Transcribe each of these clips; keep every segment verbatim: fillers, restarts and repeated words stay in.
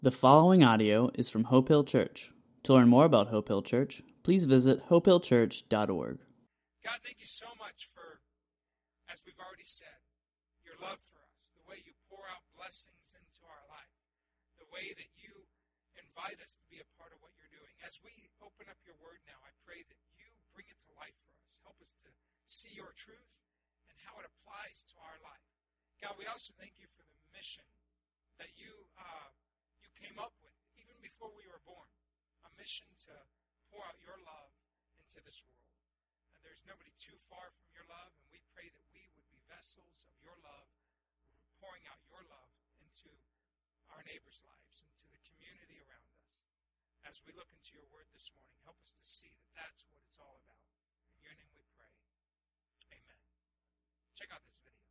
The following audio is from Hope Hill Church. To learn more about Hope Hill Church, please visit hope hill church dot org. God, thank you so much for, as we've already said, your love for us, the way you pour out blessings into our life, the way that you invite us to be a part of what you're doing. As we open up your word now, I pray that you bring it to life for us. Help us to see your truth and how it applies to our life. God, we also thank you for the mission that you uh, you came up with, even before we were born, a mission to pour out your love into this world. And there's nobody too far from your love, and we pray that we would be vessels of your love, pouring out your love into our neighbors' lives, into the community around us. As we look into your word this morning, help us to see that that's what it's all about. In your name we pray. Amen. Check out this video.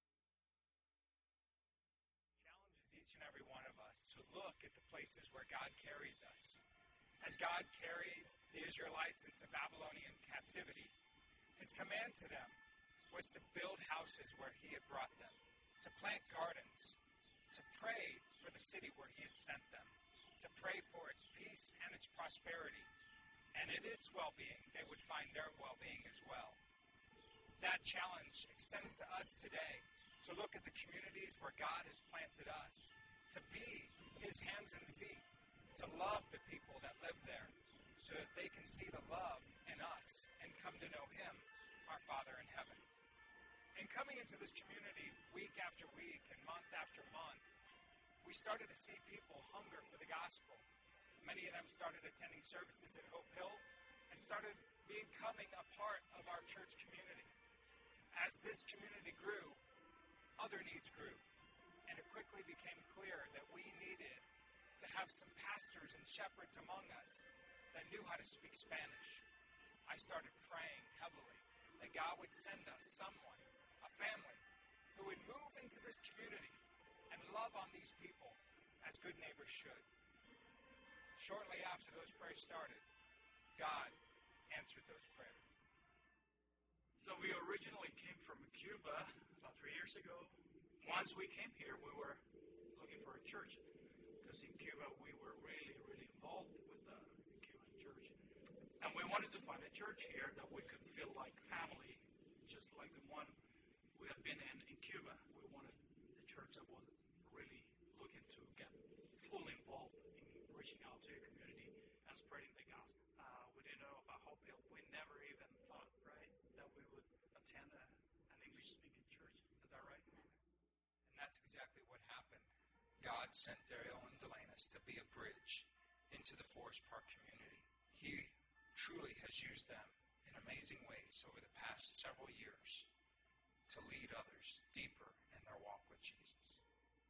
Challenges each and every one of us to look at the places where God carries us. As God carried the Israelites into Babylonian captivity, his command to them was to build houses where he had brought them, to plant gardens, to pray for the city where he had sent them, to pray for its peace and its prosperity, and in its well-being, they would find their well-being as well. That challenge extends to us today, to look at the communities where God has planted us, to be his hands and feet, to love the people that live there, so that they can see the love in us and come to know him, our Father in heaven. And coming into this community week after week and month after month, we started to see people hunger for the gospel. Many of them started attending services at Hope Hill and started becoming a part of our church community. As this community grew, other needs grew, and it quickly became clear that we needed to have some pastors and shepherds among us that knew how to speak Spanish. I started praying heavily that God would send us someone, a family, who would move into this community and love on these people as good neighbors should. Shortly after those prayers started, God answered those prayers. So we originally came from Cuba about three years ago. Once we came here, we were looking for a church. Because in Cuba, we were really, really involved with the Cuban church. And we wanted to find a church here that we could feel like family, just like the one we had been in in Cuba. We wanted a church that was really looking to get fully involved in reaching out to a community and spreading the gospel. Uh, we didn't know about Hope Hill. We never even thought, right, that we would attend a, an English-speaking church. Is that right? And that's exactly what happened. God sent Daryl and Delanus to be a bridge into the Forest Park community. He truly has used them in amazing ways over the past several years to lead others deeper in their walk with Jesus.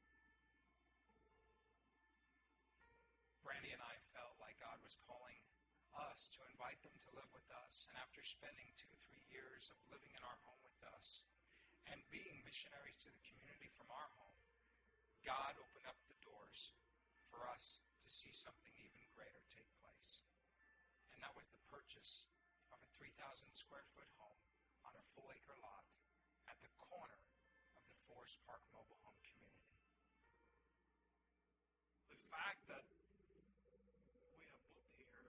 Brandy and I felt like God was calling us to invite them to live with us. And after spending two, three years of living in our home with us and being missionaries to the community from our home, God opened up the doors for us to see something even greater take place. And that was the purchase of a three thousand square foot home on a full acre lot at the corner of the Forest Park Mobile Home Community. The fact that we have moved here,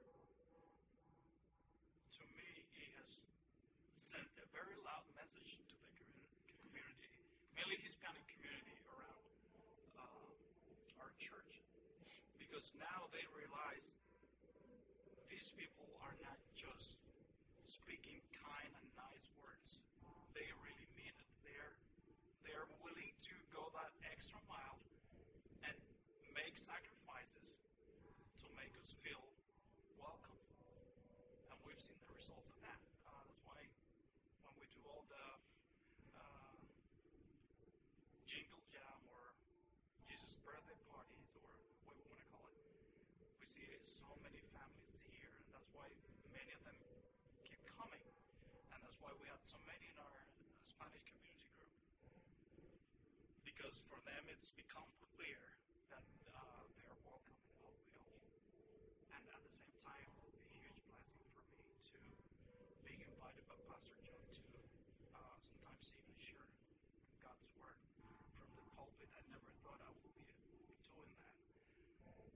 to me, it has sent a very loud message to the community, mainly Hispanic community around our church, because now they realize these people are not just speaking kind and nice words. They really mean it. They're they're willing to go that extra mile and make sacrifices to make us feel welcome. And we've seen the results of that. Uh, that's why when we do all the uh, jingle jam or Jesus birthday parties, or what we want to call it, we see so many families here, and that's why many of them keep coming, and that's why we had so many in our Spanish community group, because for them it's become clear that uh, they're welcome in Hope Hill, and at the same time, a huge blessing for me to being invited by Pastor John to uh, sometimes even share God's word from the pulpit. I never thought I would be doing that.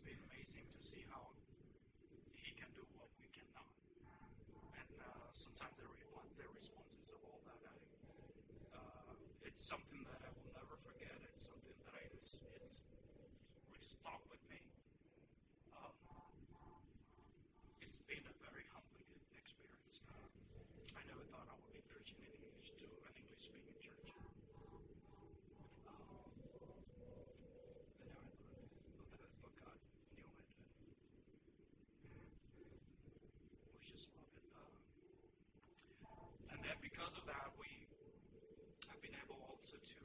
been amazing to see how He can do what we cannot. And uh, sometimes the, re- the responses of all that, I, uh, it's something that I will never forget. It's something that I, it's, it's really stuck with me. Um, it's been a very humbling experience. Uh, I never thought I would be preaching in English to an English-speaking church. Um, I never thought of that, but God knew it. We just love it. Uh, and then because of that, we have been able also to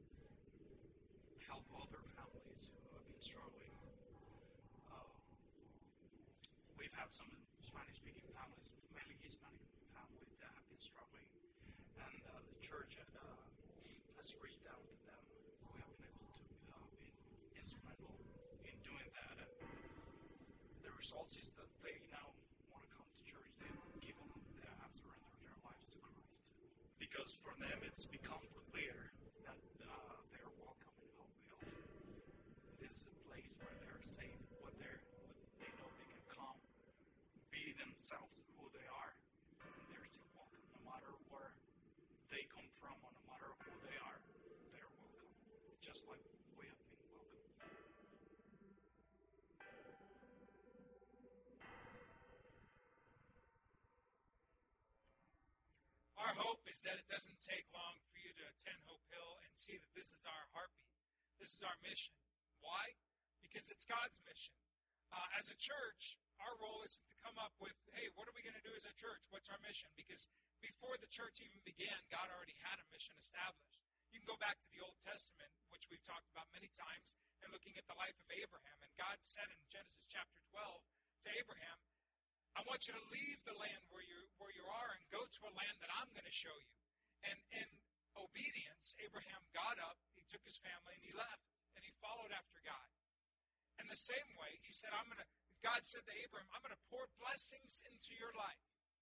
help other families who have been struggling. Uh, we've had some Spanish-speaking families, mainly Hispanic families, that have been struggling, and uh, the church uh, has reached out to them. We have been able to uh, be instrumental in doing that, and the result is that they now want to come to church. They've given, they have surrendered their lives to Christ, because for them it's become clear that uh, they're welcome in Hope Hill. This is a place where they're safe, where they're, they know they can come, be themselves, who they are. They're still welcome, no matter where they come from, or no matter who they are. They're welcome, just like we have been welcome. Our hope is that it doesn't take long for you to attend Hope Hill and see that this is our heartbeat. This is our mission. Why? Because it's God's mission. Uh, as a church, our role is to come up with, hey, what are we going to do as a church? What's our mission? Because before the church even began, God already had a mission established. You can go back to the Old Testament, which we've talked about many times, and looking at the life of Abraham. And God said in Genesis chapter twelve to Abraham, I want you to leave the land where you where you are and go to a land that I'm going to show you. And in obedience, Abraham got up, he took his family, and he left, and he followed after God. And the same way, he said, I'm going to, God said to Abraham, I'm going to pour blessings into your life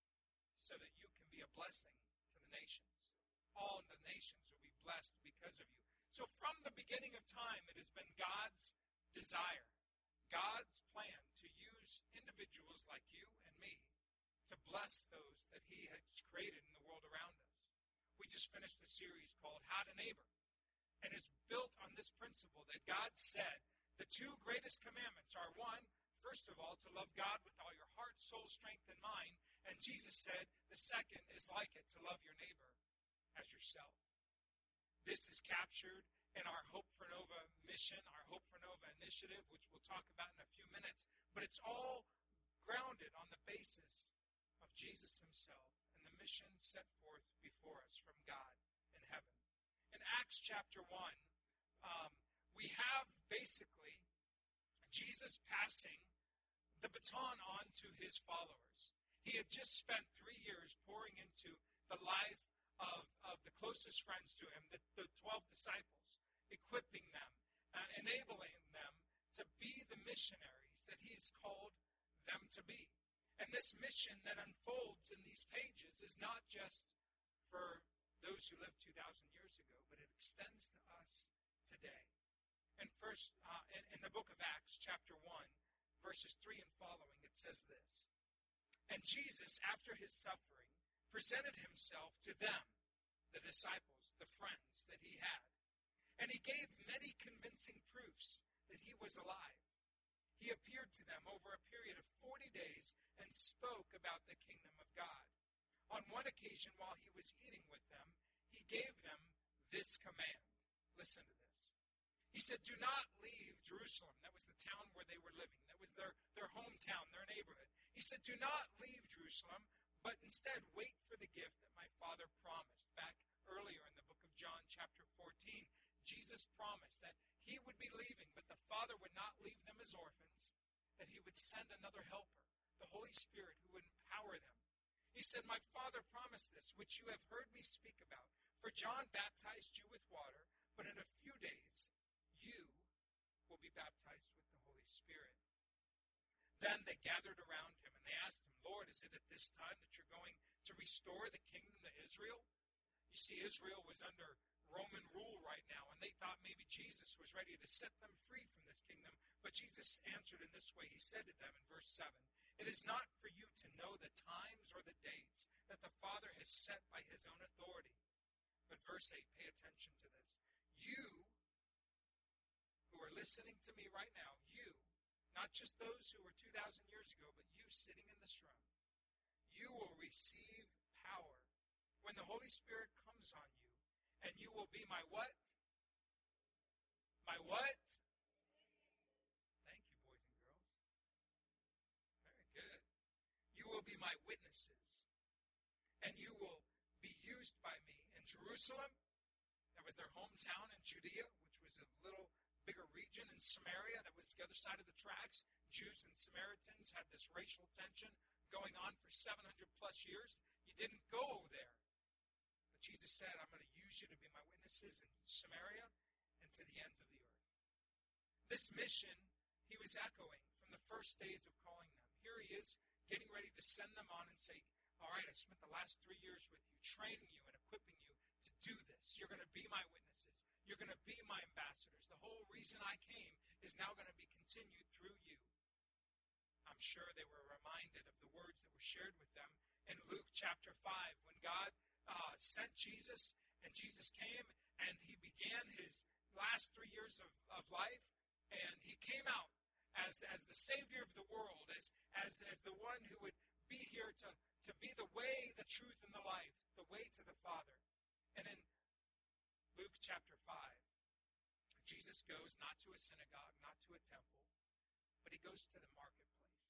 so that you can be a blessing to the nations. All the nations will be blessed because of you. So from the beginning of time, it has been God's desire, God's plan to use individuals like you and me to bless those that He has created in the world around us. We just finished a series called How to Neighbor. And it's built on this principle that God said the two greatest commandments are, one, first of all, to love God with all your heart, soul, strength, and mind. And Jesus said the second is like it, to love your neighbor as yourself. This is captured in our Hope for Nova mission, our Hope for Nova initiative, which we'll talk about in a few minutes. But it's all grounded on the basis of Jesus Himself and the mission set forth before us from God in heaven. In Acts chapter one, um, we have basically Jesus passing the baton on to His followers. He had just spent three years pouring into the life of, of the closest friends to Him, the, the twelve disciples, equipping them, uh, enabling them to be the missionaries that He's called them to be. And this mission that unfolds in these pages is not just for those who lived two thousand years ago, but it extends to us today. And first, uh, in, in the book of Acts, chapter one, verses three and following, it says this. And Jesus, after His suffering, presented Himself to them, the disciples, the friends that He had. And He gave many convincing proofs that He was alive. He appeared to them over a period of forty days and spoke about the kingdom of God. On one occasion, while He was eating with them, He gave them this command. Listen to this. He said, do not leave Jerusalem. That was the town where they were living. That was their, their hometown, their neighborhood. He said, do not leave Jerusalem, but instead wait for the gift that my Father promised. Back earlier in the book of John, chapter fourteen, Jesus promised that He would be leaving, but the Father would not leave them as orphans, that He would send another helper, the Holy Spirit, who would empower them. He said, my Father promised this, which you have heard me speak about. For John baptized you with water, but in a few days you will be baptized with the Holy Spirit. Then they gathered around Him, and they asked Him, Lord, is it at this time that you're going to restore the kingdom to Israel? You see, Israel was under Roman rule right now, and they thought maybe Jesus was ready to set them free from this kingdom. But Jesus answered in this way. He said to them in verse seven, "It is not for you to know the times or the dates that the Father has set by his own authority." But verse eight, pay attention to this. You who are listening to me right now, you, not just those who were two thousand years ago, but you sitting in this room, you will receive power when the Holy Spirit comes on you, and you will be my what? My what? Thank you, boys and girls. Very good. You will be my witnesses, and you will be used by me in Jerusalem. That was their hometown, in Judea, which was a little bigger region, in Samaria. That was the other side of the tracks. Jews and Samaritans had this racial tension going on for seven hundred plus years. You didn't go over there. But Jesus said, I'm going to use you to be my witnesses in Samaria and to the ends of the earth. This mission he was echoing from the first days of calling them. Here he is getting ready to send them on and say, all right, I spent the last three years with you, training you and equipping you to do this. You're going to be my witnesses. You're going to be my ambassadors. The whole reason I came is now going to be continued through you. I'm sure they were reminded of the words that were shared with them in Luke chapter five, when God uh, sent Jesus, and Jesus came, and he began his last three years of, of life, and he came out as, as the Savior of the world, as, as, as the one who would be here to, to be the way, the truth, and the life, the way to the Father. And in Luke chapter five, Jesus goes not to a synagogue, not to a temple, but he goes to the marketplace.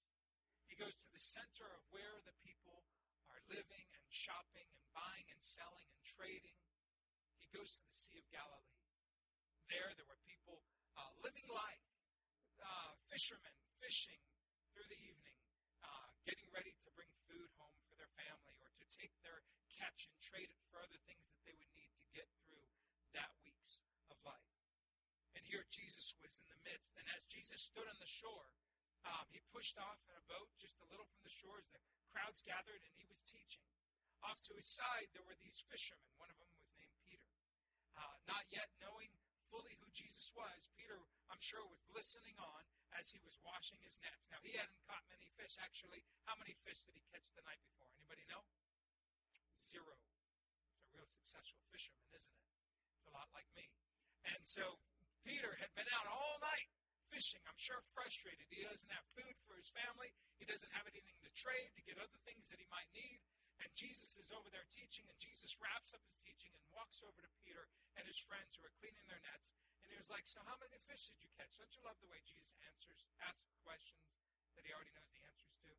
He goes to the center of where the people are living and shopping and buying and selling and trading. He goes to the Sea of Galilee. There, there were people uh, living life, uh, fishermen fishing through the evening, uh, getting ready to bring food home for their family or to take their catch and trade it for other things that they would need to get through that week's of life. And here Jesus was in the midst, and as Jesus stood on the shore, Um, he pushed off in a boat just a little from the shore as the crowds gathered, and he was teaching. Off to his side, there were these fishermen. One of them was named Peter. Uh, not yet knowing fully who Jesus was, Peter, I'm sure, was listening on as he was washing his nets. Now, he hadn't caught many fish. Actually, how many fish did he catch the night before? Anybody know? Zero. It's a real successful fisherman, isn't it? It's a lot like me. And so Peter had been out all night fishing, I'm sure frustrated. He doesn't have food for his family. He doesn't have anything to trade to get other things that he might need. And Jesus is over there teaching, and Jesus wraps up his teaching and walks over to Peter and his friends who are cleaning their nets. And he was like, so how many fish did you catch? Don't you love the way Jesus answers, asks questions that he already knows the answers to?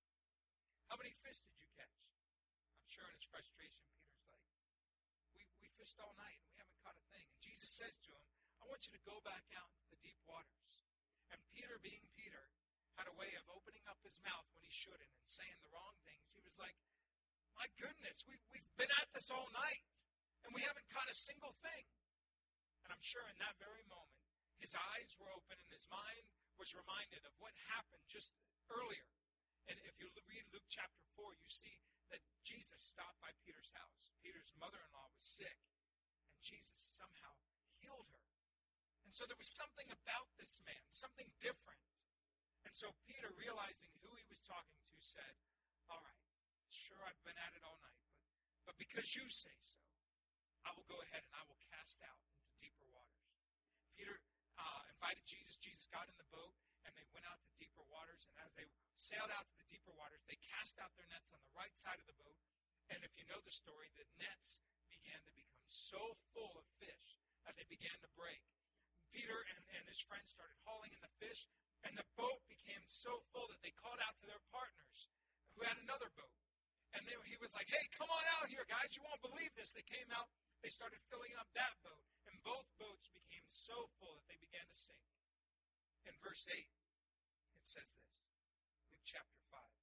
How many fish did you catch? I'm sure in his frustration, Peter's like, we, we fished all night and we haven't caught a thing. And Jesus says to him, I want you to go back out into the deep waters. And Peter, being Peter, had a way of opening up his mouth when he shouldn't and saying the wrong things. He was like, my goodness, we, we've been at this all night, and we haven't caught a single thing. And I'm sure in that very moment, his eyes were open and his mind was reminded of what happened just earlier. And if you read Luke chapter four, you see that Jesus stopped by Peter's house. Peter's mother-in-law was sick, and Jesus somehow healed her. And so there was something about this man, something different. And so Peter, realizing who he was talking to, said, all right, sure, I've been at it all night, but, but because you say so, I will go ahead and I will cast out into deeper waters. Peter uh, invited Jesus. Jesus got in the boat, and they went out to deeper waters. And as they sailed out to the deeper waters, they cast out their nets on the right side of the boat. And if you know the story, the nets began to become so full of fish that they began to break. Peter and, and his friends started hauling in the fish, and the boat became so full that they called out to their partners who had another boat. And they, he was like, hey, come on out here, guys. You won't believe this. They came out. They started filling up that boat, and both boats became so full that they began to sink. In verse eight, it says this, Luke chapter five.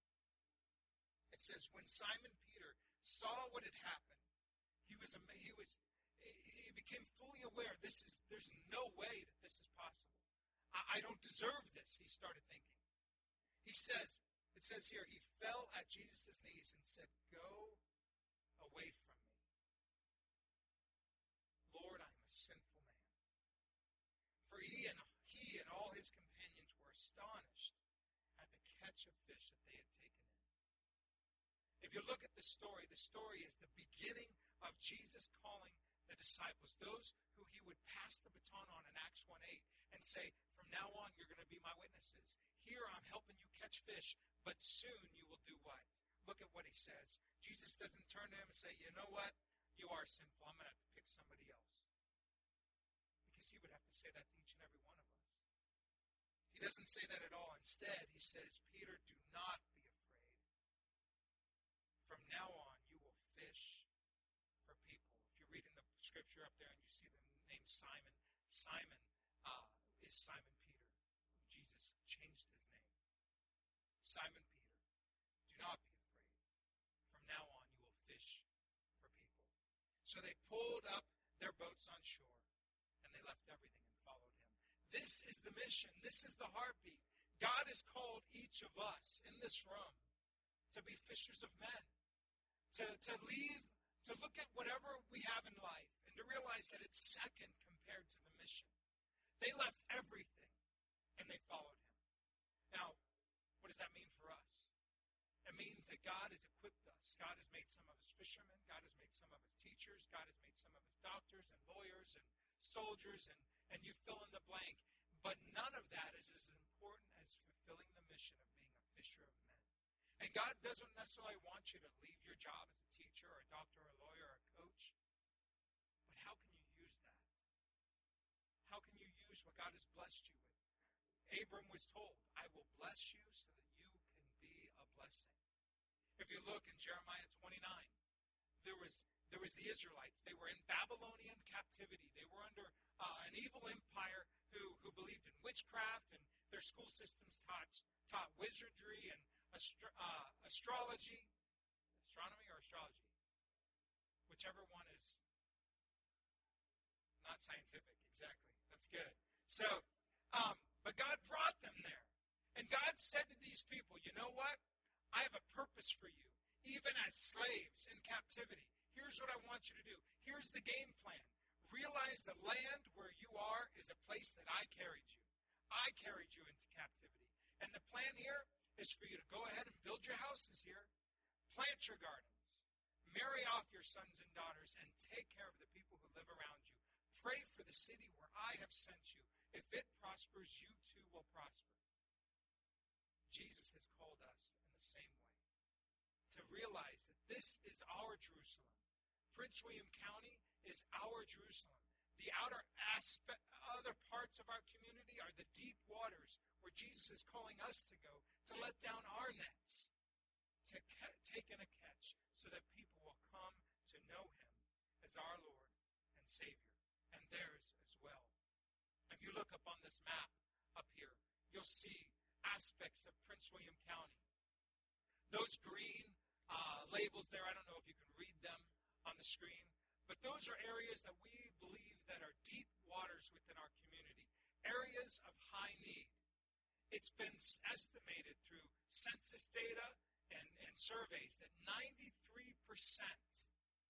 It says, when Simon Peter saw what had happened, he was he was he became fully aware. This is there's no way that this is possible. I, I don't deserve this. He started thinking. He says, it says here, he fell at Jesus' knees and said, "Go away from me, Lord. sinful man. For he and, he and all his companions were astonished at the catch of fish that they had taken in. If you look at the story, the story is the beginning of Jesus calling the disciples, those who he would pass the baton on in Acts one eight, and say, from now on, you're going to be my witnesses. Here, I'm helping you catch fish, but soon you will do what? Look at what he says. Jesus doesn't turn to him and say, you know what? You are sinful. I'm going to have to pick somebody else. Because he would have to say that to each and every one of us. He doesn't say that at all. Instead, he says, Peter, do not be afraid. From now on, you will fish for people. If you're reading the scripture up there and you see the name Simon, Simon uh, is Simon Peter. Jesus changed his name. Simon Peter, do not be afraid. From now on, you will fish for people. So they pulled up their boats on shore, and they left everything and followed him. This is the mission. This is the heartbeat. God has called each of us in this room to be fishers of men, to, to leave, to look at whatever we have in life, and to realize that it's second compared to the mission. They left everything, and they followed him. Now, what does that mean for us? It means that God has equipped us. God has made some of us fishermen. God has made some of us teachers. God has made some of us doctors and lawyers and soldiers, and, and you fill in the blank. But none of that is as important as fulfilling the mission of being a fisher of men. And God doesn't necessarily want you to leave your job as a teacher or a doctor or a lawyer or a coach. But how can you use that? How can you use what God has blessed you with? Abram was told, I will bless you so that you can be a blessing. If you look in Jeremiah twenty-nine, there was there was the Israelites. They were in Babylonian captivity. They were under uh, an evil empire who, who believed in witchcraft, and their school systems taught, taught wizardry and astro- uh, astrology. Astronomy or astrology? Whichever one is not scientific, exactly. That's good. So, um, but God brought them there. And God said to these people, you know what? I have a purpose for you, even as slaves in captivity. Here's what I want you to do. Here's the game plan. Realize the land where you are is a place that I carried you. I carried you into captivity. And the plan here is for you to go ahead and build your houses here, plant your gardens, marry off your sons and daughters, and take care of the people who live around you. Pray for the city where I have sent you. If it prospers, you too will prosper. Jesus has called us in the same way to realize that this is our Jerusalem. Prince William County is our Jerusalem. The outer aspect, other parts of our community are the deep waters where Jesus is calling us to go, to let down our nets, to ca- take in a catch so that people will come to know him as our Lord and Savior, and theirs as well. If you look up on this map up here, you'll see aspects of Prince William County. Those green uh, labels there, I don't know if you can read them on the screen, but those are areas that we believe that are deep waters within our community, areas of high need. It's been estimated through census data and, and surveys that ninety-three percent,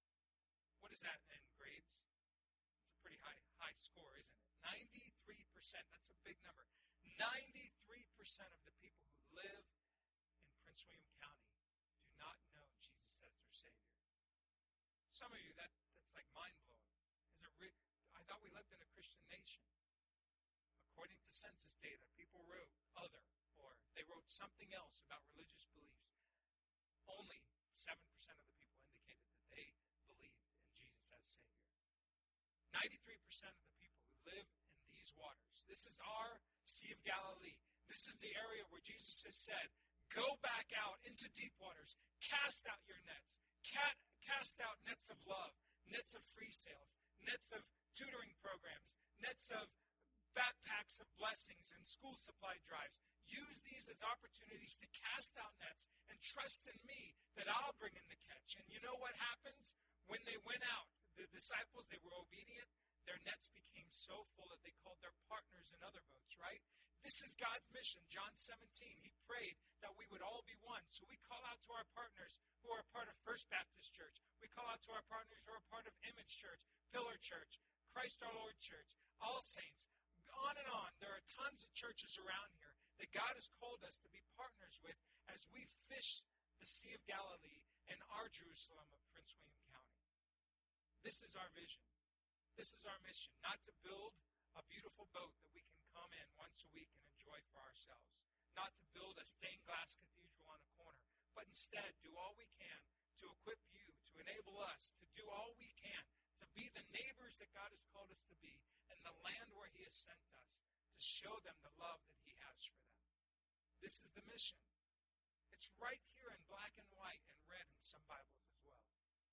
what is that in grades? It's a pretty high, high score, isn't it? ninety-three percent, that's a big number. ninety-three percent of the people who live in Prince William County do not know Jesus as their Savior. Some of you, that, that's like mind-blowing. Is it re- I thought we lived in a Christian nation. According to census data, people wrote other, or they wrote something else about religious beliefs. Only seven percent of the people indicated that they believed in Jesus as Savior. ninety-three percent of the people who live in these waters. This is our Sea of Galilee. This is the area where Jesus has said, go back out into deep waters. Cast out your nets. Cat, cast out nets of love, nets of free sales, nets of tutoring programs, nets of backpacks of blessings and school supply drives. Use these as opportunities to cast out nets and trust in me that I'll bring in the catch. And you know what happens? When they went out, the disciples, they were obedient. Their nets became so full that they called their partners in other boats, right? This is God's mission. John seventeen, he prayed that we would all be one. So we call out to our partners who are part of First Baptist Church. We call out to our partners who are part of Image Church, Pillar Church, Christ our Lord Church, All Saints, on and on. There are tons of churches around here that God has called us to be partners with as we fish the Sea of Galilee in our Jerusalem of Prince William County. This is our vision. This is our mission, not to build a beautiful boat that we can come in once a week and enjoy for ourselves, not to build a stained glass cathedral on a corner, but instead do all we can to equip you, to enable us to do all we can to be the neighbors that God has called us to be in the land where He has sent us, to show them the love that He has for them. This is the mission. It's right here in black and white and red in some Bibles as well.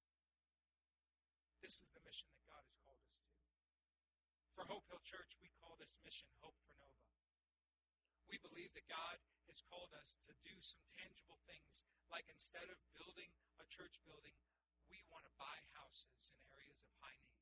This is the mission that God has called us to. For Hope Hill Church, we call this mission Hope for Nova. We believe that God has called us to do some tangible things, like instead of building a church building, we want to buy houses in areas of high need.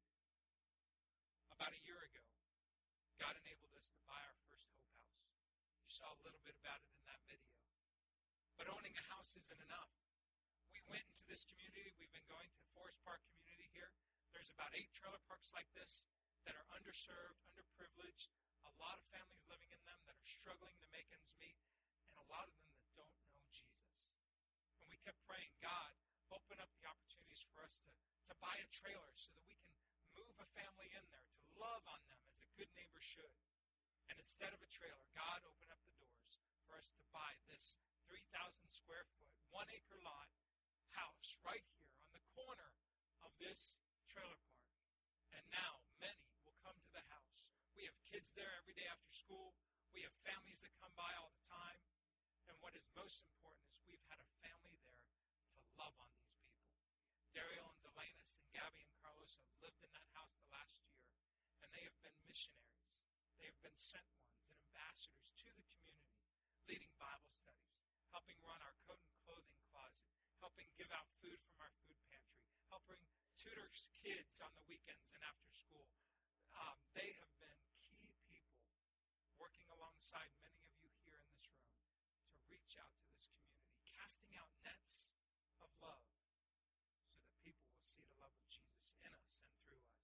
About a year ago, God enabled us to buy our first Hope House. You saw a little bit about it in that video. But owning a house isn't enough. We went into this community. We've been going to Forest Park community here. There's about eight trailer parks like this that are underserved, underprivileged, a lot of families living in them that are struggling to make ends meet, and a lot of them that don't know Jesus. And we kept praying, God, open up the opportunities for us to, to buy a trailer so that we can move a family in there, to love on them as a good neighbor should. And instead of a trailer, God opened up the doors for us to buy this three thousand square foot, one acre lot house right here on the corner of this trailer park. And now many will come to the house. We have kids there every day after school. We have families that come by all the time. And what is most important is we've had a family there to love on these people. Daryl and Delanus and Gabby and Carlos have lived in that house the last year, and they have been missionaries. They have been sent ones and ambassadors to the community, leading Bible studies, helping run our coat and clothing closet, helping give out food from our food pantry, helping tutor kids on the weekends and after school. Um, they have been key people working alongside many of you here in this room to reach out to this community, casting out nets of love so that people will see the love of Jesus in us and through us.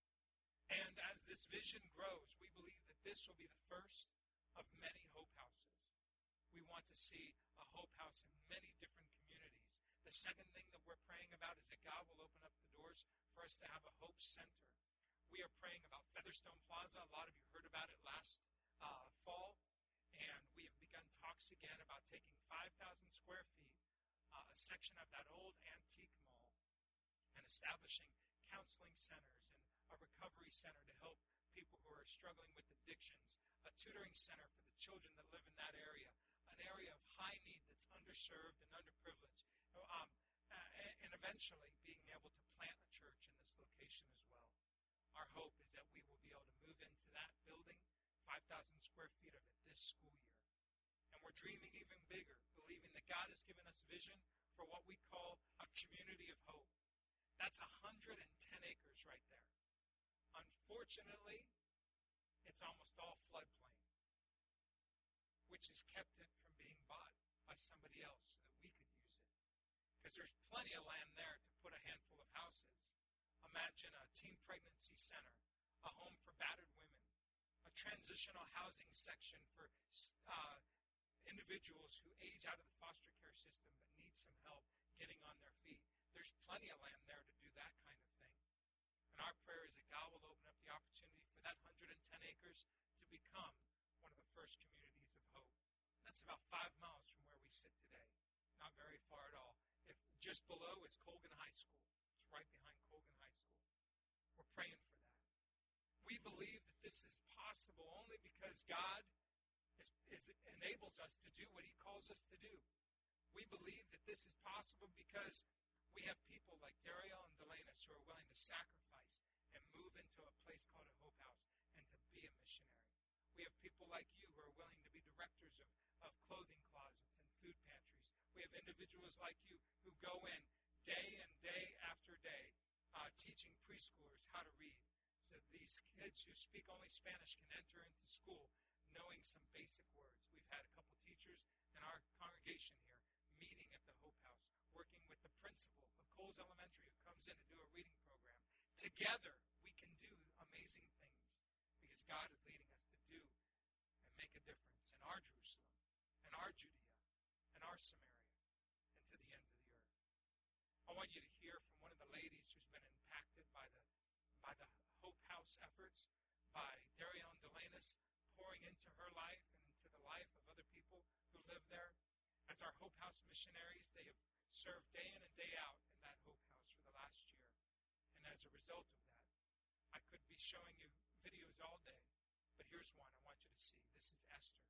And as this vision grows, we believe that this will be the first of many Hope Houses. We want to see a Hope House in many different communities. The second thing that we're praying about is that God will open up the doors for us to have a Hope Center. We are praying about Featherstone Plaza. A lot of you heard about it last uh, fall. And we have begun talks again about taking five thousand square feet, uh, a section of that old antique mall, and establishing counseling centers and a recovery center to help people who are struggling with addictions, a tutoring center for the children that live in that area, an area of high need that's underserved and underprivileged, um, and eventually being able to plant a church in this location as well. Our hope is that we will be able to move into that building, five thousand square feet of it, this school year. And we're dreaming even bigger, believing that God has given us vision for what we call a community of hope. That's one hundred ten acres right there. Unfortunately, it's almost all floodplain, which has kept it from being bought by somebody else so that we could use it. Because there's plenty of land there to put a handful of houses. Imagine a teen pregnancy center, a home for battered women, a transitional housing section for uh, individuals who age out of the foster care system but need some help getting on their feet. There's plenty of land there to do that kind of thing. And our prayer is that God will open up the opportunity for that one hundred ten acres to become one of the first communities of hope. That's about five miles from where we sit today. Not very far at all. If just below is Colgan High School. It's right behind Colgan High School. We're praying for that. We believe that this is possible only because God is, is, enables us to do what He calls us to do. We believe that this is possible because we have people like Daryl and Delanus who are willing to sacrifice and move into a place called a Hope House and to be a missionary. We have people like you who are willing to be directors of, of clothing closets and food pantries. We have individuals like you who go in day and day after day uh, teaching preschoolers how to read so these kids who speak only Spanish can enter into school knowing some basic words. We've had a couple teachers in our congregation here meeting at the Hope House, working with the principal of Coles Elementary who comes in to do a reading program. Together, we can do amazing amazing things because God is leading us to do and make a difference in our Jerusalem, in our Judea, in our Samaria, and to the ends of the earth. I want you to hear from one of the ladies who's been impacted by the by the Hope House efforts, by Darion Delanis pouring into her life and into the life of other people who live there. As our Hope House missionaries, they have served day in and day out in that Hope House for the last year. And as a result of that, I could be showing you videos all day, but here's one I want you to see. This is Esther.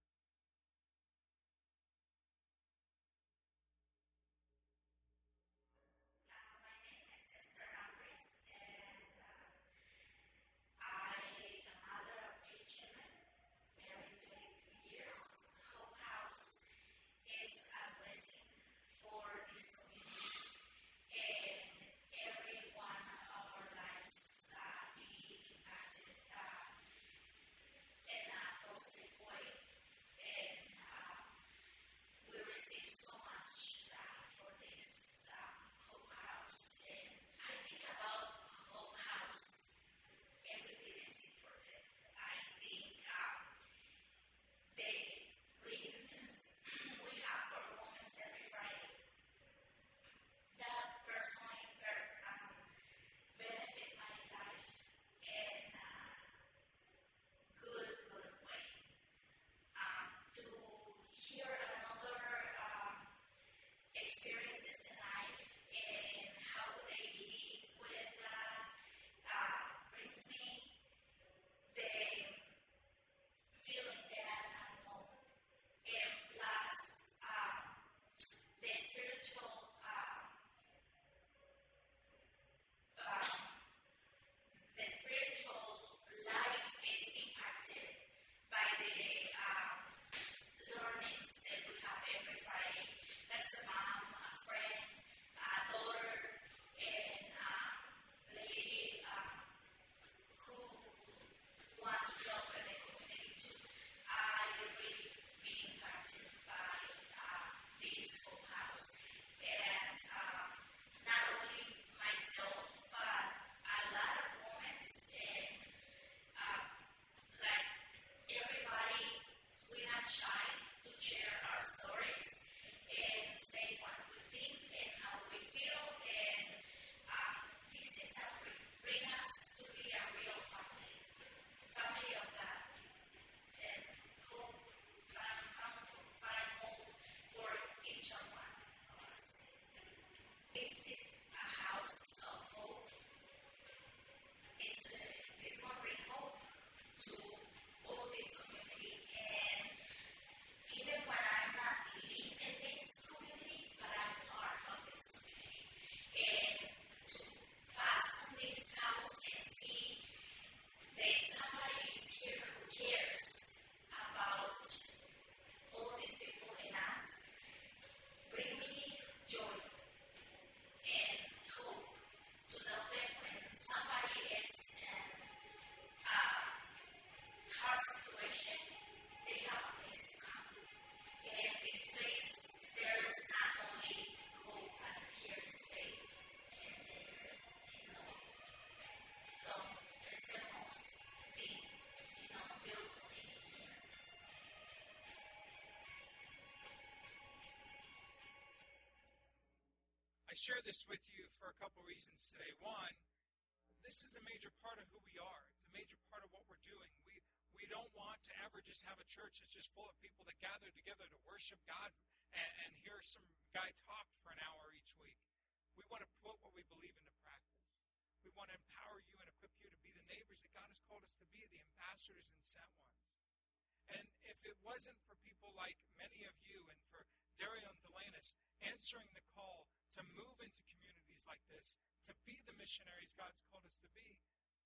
I share this with you for a couple reasons today. One, this is a major part of who we are. It's a major part of what we're doing. We we don't want to ever just have a church that's just full of people that gather together to worship God and, and hear some guy talk for an hour each week. We want to put what we believe into practice. We want to empower you and equip you to be the neighbors that God has called us to be, the ambassadors and sent ones. And if it wasn't for people like many of you and for Darion Delanis answering the call to move into communities like this, to be the missionaries God's called us to be,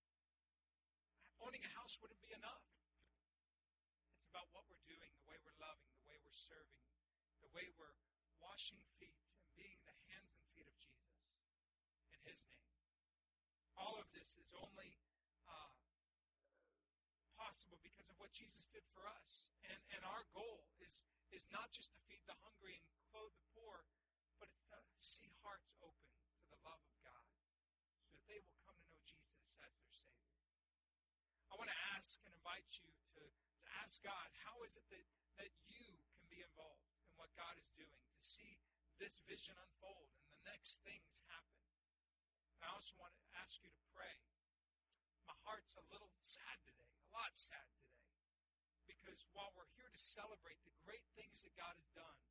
owning a house wouldn't be enough. It's about what we're doing, the way we're loving, the way we're serving, the way we're washing feet and being the hands and feet of Jesus in His name. All of this is only uh, possible because of what Jesus did for us. And, and our goal is, is not just to feed the hungry and clothe the poor, but it's to see hearts open to the love of God so that they will come to know Jesus as their Savior. I want to ask and invite you to, to ask God, how is it that, that you can be involved in what God is doing, to see this vision unfold and the next things happen. And I also want to ask you to pray. My heart's a little sad today, a lot sad today, because while we're here to celebrate the great things that God has done,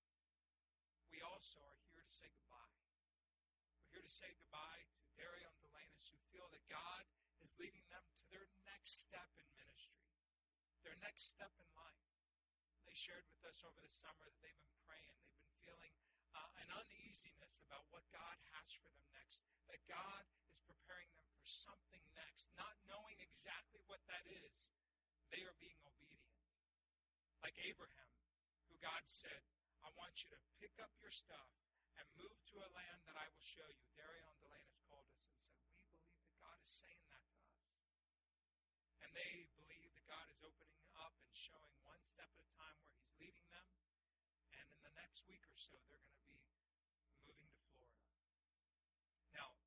we also are here to say goodbye. We're here to say goodbye to Dario and Delanus, who feel that God is leading them to their next step in ministry, their next step in life. They shared with us over the summer that they've been praying. They've been feeling uh, an uneasiness about what God has for them next, that God is preparing them for something next. Not knowing exactly what that is, they are being obedient. Like Abraham, who God said, I want you to pick up your stuff and move to a land that I will show you. Dario and Delanus called us and said, we believe that God is saying that to us. And they believe that God is opening up and showing one step at a time where He's leading them. And in the next week or so, they're going to be moving to Florida. Now,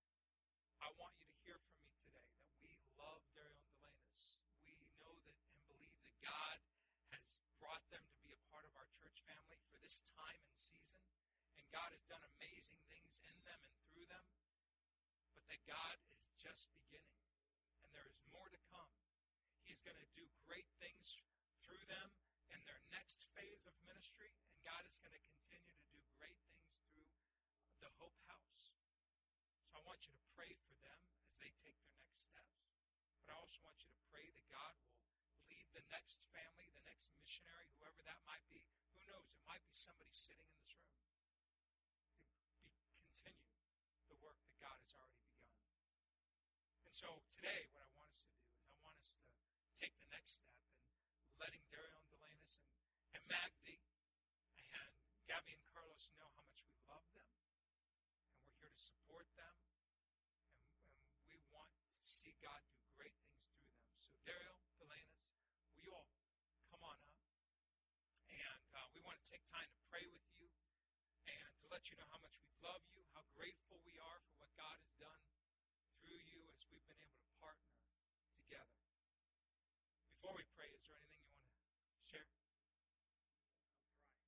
I want you to hear from me today that we love Dario and Delanus. We know that and believe that God has brought them to be a part of our church family for this time and season. And God has done amazing things in them and through them. But that God is just beginning. And there is more to come. He's going to do great things through them in their next phase of ministry. And God is going to continue to do great things through the Hope House. So I want you to pray for them as they take their next steps. But I also want you to pray that God will lead the next family, the next missionary, whoever that might be. Who knows? It might be somebody sitting in this room to be, continue the work that God has already begun. And so today what I want us to do is I want us to take the next step in letting Dario and Delanus and, and Magdi and Gabby and Carlos know how much we love them. And we're here to support them. And, and we want to see God do great things through them. So Dario, Delanus, will you all come on up? And uh, we want to take time to pray with you and to let you know how much we love you, how grateful we are for what God has done through you as we've been able to partner together. Before we pray, is there anything you want to share? I'll try.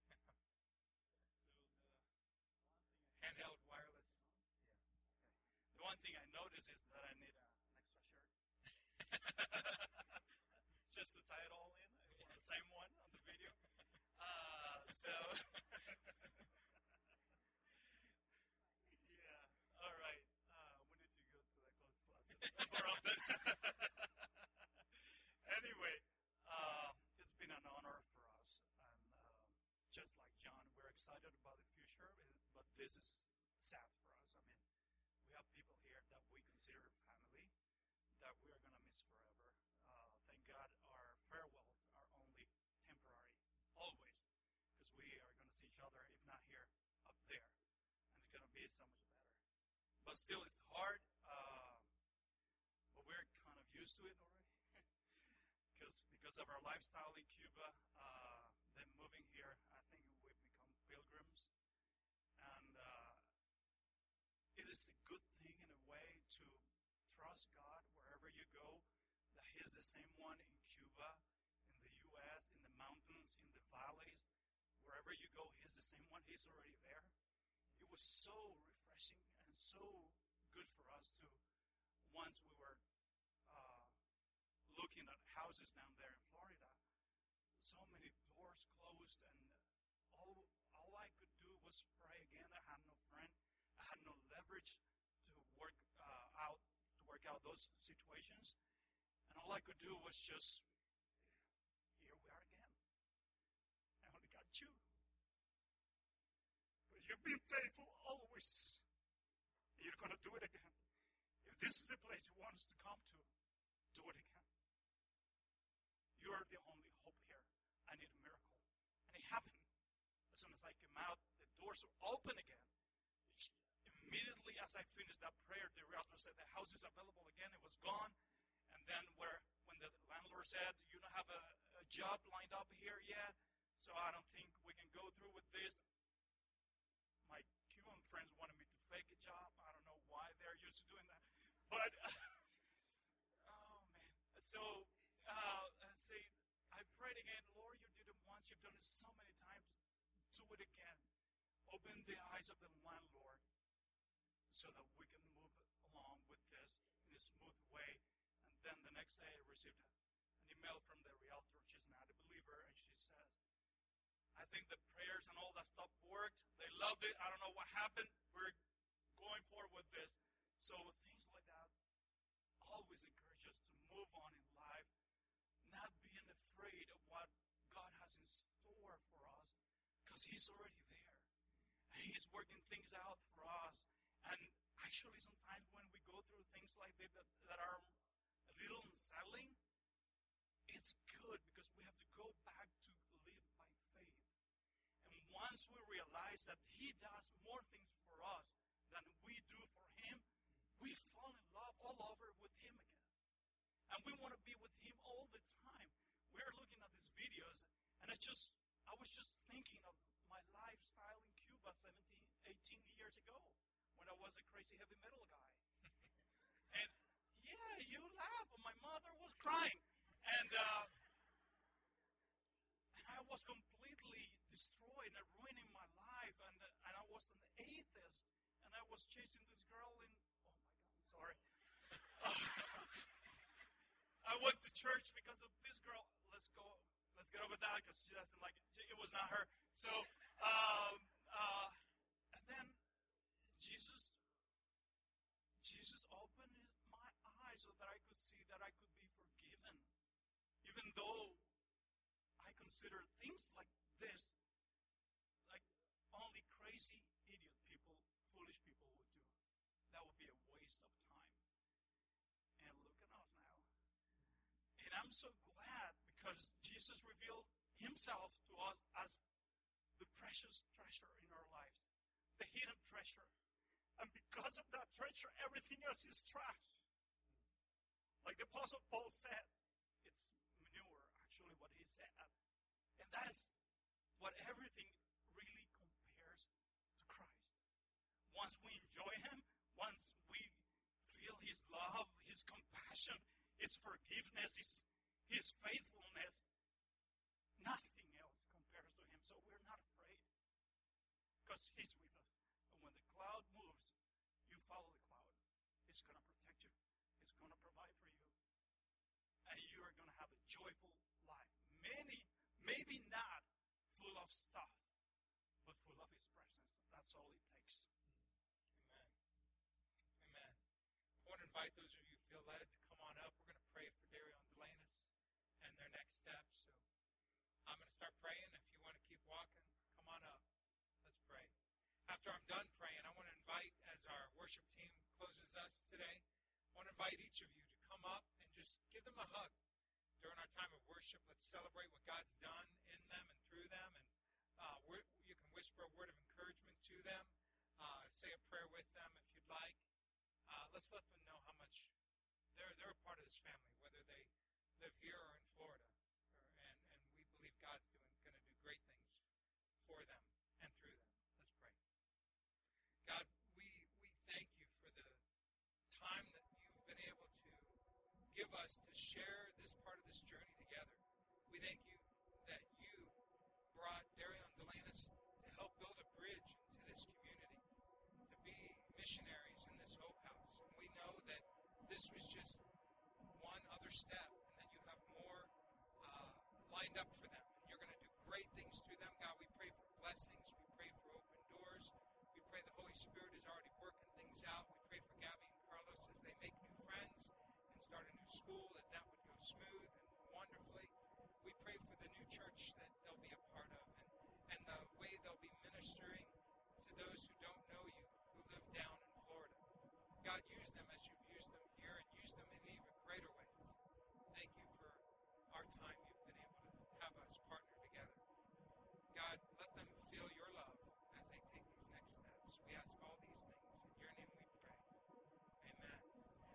So the one thing I Handheld, wireless? Yeah. Okay. The one thing I noticed is that I need a, an extra shirt. Just to tie it all in. I want the same one on the video. Uh, so, yeah. All right. Uh, we need to go to the clothes closet more often. Anyway, uh, it's been an honor for us. And uh, just like John, we're excited about the future, but this is sad for us. I mean, we have people here that we consider family that we are going to miss forever. Uh, thank God our farewells are only temporary, always, because we are going to see each other, if not here, up there. And it's going to be so much better. But still, it's hard, uh, but we're kind of used to it already. because because of our lifestyle in Cuba, uh, then moving here, I think we've become pilgrims. And uh, it is a good thing in a way to trust God wherever you go, that He's the same one in Cuba, in the U S, in the mountains, in the valleys. Wherever you go, He's the same one. He's already there. It was so refreshing and so good for us to, once we were uh, looking at houses down there in Florida, so many doors closed, and all, all I could do was pray again. I had no friend. I had no leverage to work uh, out, to work out those situations. And all I could do was just, here we are again. I only got you. But you've been faithful always. You're going to do it again. If this is the place you want us to come to, do it again. You are the only hope here. I need a miracle. And it happened. As soon as I came out, the doors were open again. Immediately as I finished that prayer, the realtor said, the house is available again. It was gone. And then where when the landlord said, you don't have a, a job lined up here yet, so I don't think we can go through with this. My Cuban friends wanted me to fake a job. I don't know why they're used to doing that. But, oh man. so, uh, I say, I prayed again, Lord, you did it once, you've done it so many times, do it again. Open the eyes of the landlord so that we can move along with this in a smooth way. And then the next day I received an email from the realtor. She's not a believer, and she says, I think the prayers and all that stuff worked. They loved it. I don't know what happened. We're going forward with this. So things like that always encourage us to move on in life, not being afraid of what God has in store for us, because He's already there. And He's working things out for us. And actually, sometimes when we go through things like that that, that are a little unsettling, it's good because we have to go back to live by faith. And once we realize that He does more things for us than we do for Him, we fall in love all over with Him again. And we want to be with Him all the time. We're looking at these videos, and I just, I was just thinking of my lifestyle in Cuba seventeen, eighteen years ago, when I was a crazy heavy metal guy. And yeah, you laugh, but my mother was crying. And uh, I was completely destroyed and ruining my life. And, uh, and I was an atheist. And I was chasing this girl in... Oh, my God, I'm sorry. I went to church because of this girl. Let's go. Let's get over that because she doesn't like it. It was not her. So, um, uh, and then Jesus... Jesus opened his, my eyes so that I could see that I could be forgiven. Even though I consider things like this like only crazy, idiot people, foolish people would do. That would be a waste of time. And look at us now. And I'm so glad because Jesus revealed Himself to us as the precious treasure in our lives, the hidden treasure. And because of that treasure, everything else is trash. Like the Apostle Paul said, it's manure, actually, what he said. And that is what everything really compares to Christ. Once we enjoy Him, once we feel His love, His compassion, His forgiveness, His, His faithfulness, nothing else compares to Him. So we're not afraid because He's with us. When the cloud moves, you follow the cloud. It's going to protect you. It's going to provide for you. And you are going to have a joyful life. Many, maybe not full of stuff, but full of His presence. That's all it takes. Amen. Amen. I want to invite those of you who feel led to come on up. We're going to pray for Darion Delanus and their next steps. So I'm going to start praying. If you want to keep walking, come on up. Let's pray. After I'm done praying, I want to invite, as our worship team closes us today, I want to invite each of you to come up and just give them a hug during our time of worship. Let's celebrate what God's done in them and through them. And uh, you can whisper a word of encouragement to them. Uh, say a prayer with them if you'd like. Uh, let's let them know how much they're, they're a part of this family, whether they live here or in Florida. Or, and, and we believe God's doing going to do great things for them and through them. Let's pray. God, we we thank you for the time that you've been able to give us to share this part of this journey together. We thank you that you brought Darion Delanus to help build a bridge into this community, to be missionaries in this Hope House. And we know that this was just one other step, and that you have more uh, lined up for them. And you're going to do great things through them. God, we pray for blessings. We pray for open doors. We pray the Holy Spirit is already working things out. We pray for Gabby and Carlos as they make new friends and start a new school, that that would go smooth.